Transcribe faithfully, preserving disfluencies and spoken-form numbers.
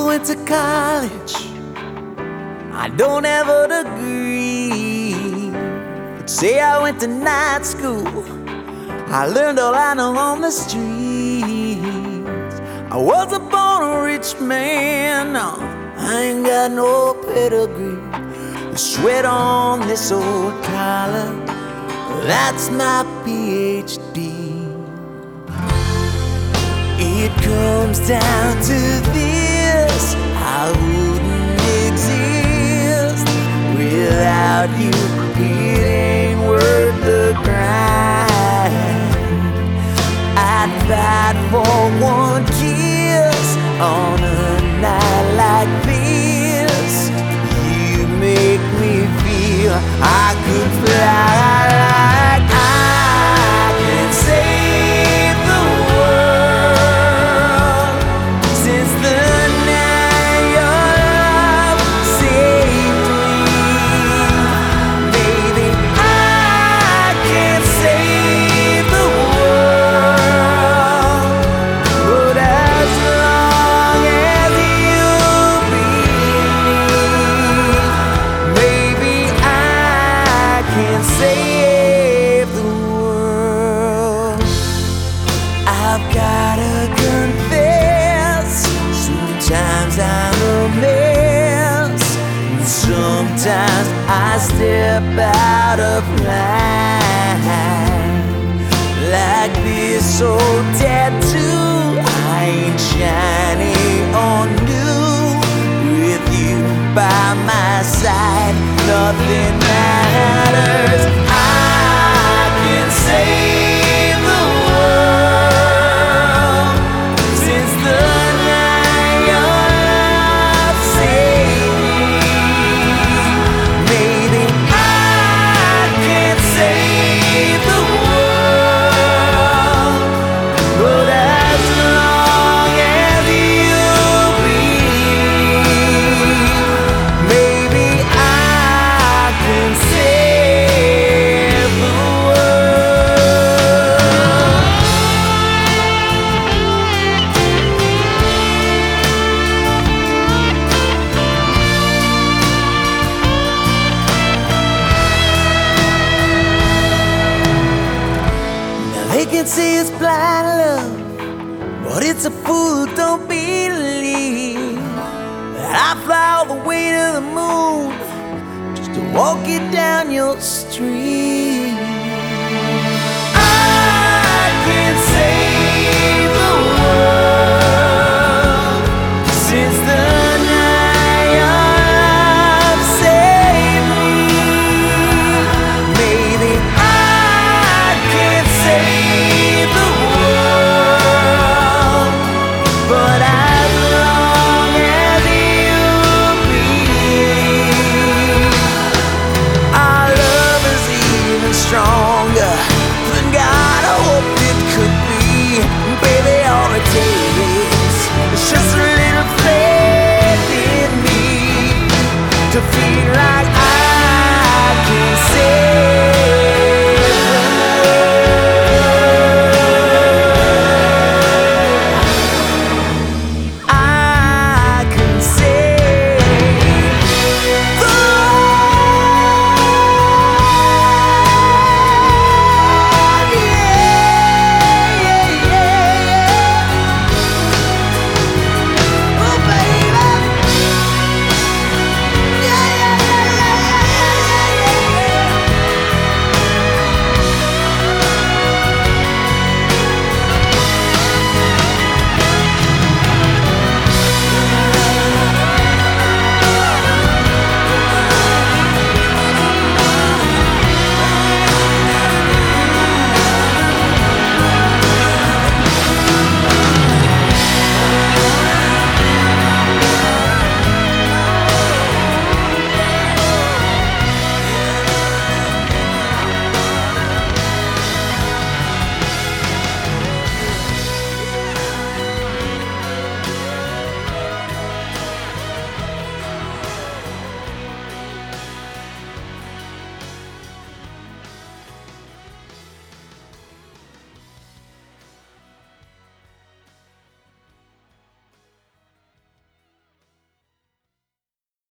went to college, I don't have a degree, but say I went to night school, I learned all I know on the streets. I wasn't born a rich man, no, I ain't got no pedigree. The sweat on this old collar, that's my P H D. It comes down to this: I wouldn't exist without you. It ain't worth the grind. I'd fight for one kiss on a night like this. You make me feel I could fly like I can save the world. Since the night your love saved me, baby, I can't save the world, but as long as you breathe, maybe I can save the world. I've gotta confess, sometimes I'm a mess, and sometimes I step out of line. Like this old tattoo, I ain't shiny or new. With you by my side, nothing matters. I can save the world. Since the night your love saved me, maybe I can save the world, but as long as you breathe, maybe I can save the world. Now they can say it's blind love, but it's a fool who don't believe that I fly all the way to the moon just to walk it down your street. I can save the world. Since the